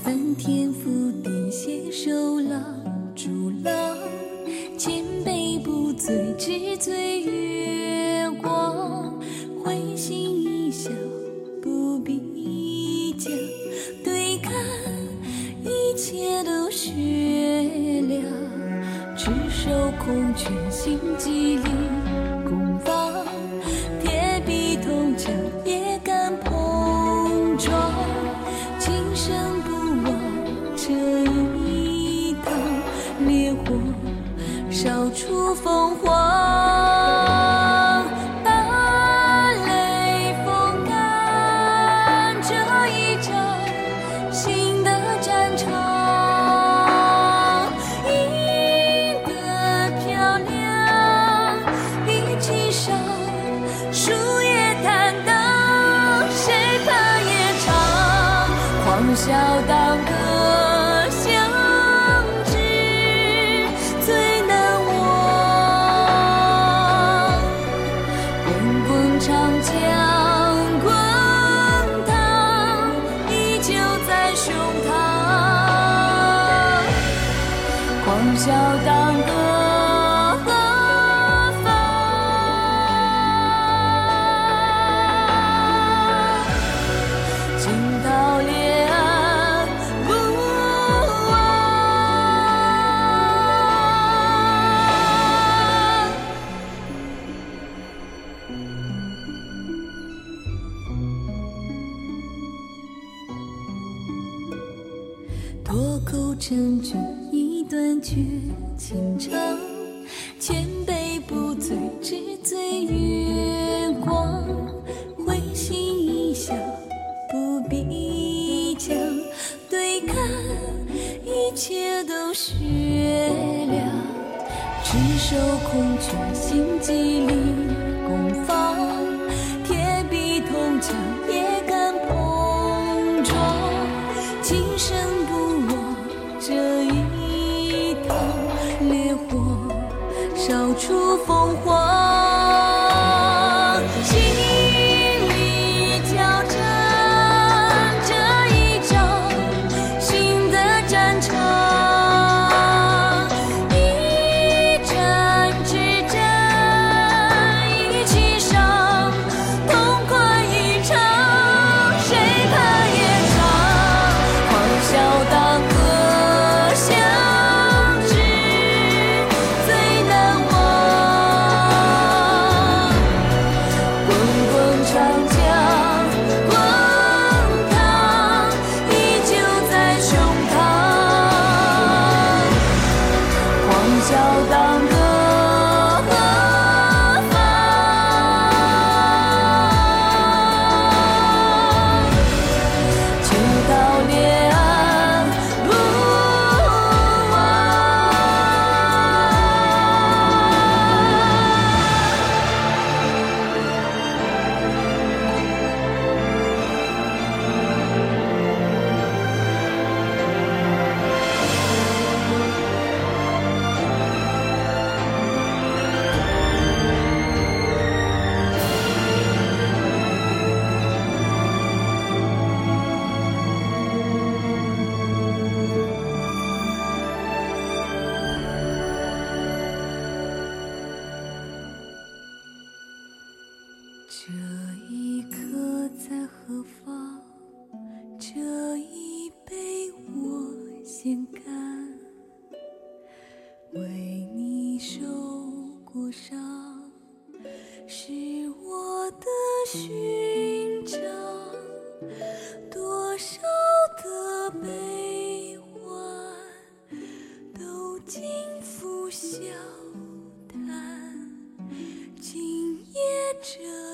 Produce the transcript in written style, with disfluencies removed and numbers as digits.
翻天覆地携手郎逐郎，千杯不醉只醉月光。会心一笑不必讲，对看一切都雪亮。赤手空拳心机灵，攻防铁壁铜墙也敢碰撞。今生不忘这一趟，烈火烧出凤凰。把雷风干这一场新的战场，赢得漂亮，一起上，树叶坦荡，谁怕夜长，狂笑当歌相知最难忘。滚滚长江滚烫，依旧在胸膛，狂笑当歌何妨。惊涛裂岸不忘。脱口成句一段绝情长，千杯不醉只醉月光。会心一笑不必讲，对看一切都雪亮。赤手空拳心机灵，攻防铁壁铜墙也敢碰撞。今生不忘这一趟，烈火烧出凤凰。心里挑战这一场新的战场，一战之战一起上，痛快一场，谁怕夜长，狂笑当歌相知最难忘。滚滚长江滚烫，依旧在胸膛，狂笑当歌何妨。秋刀裂岸不忘。这一刻在何方？这一杯我先干，为你受过伤，是我的勋章。多少的悲欢，都尽付笑谈。今夜这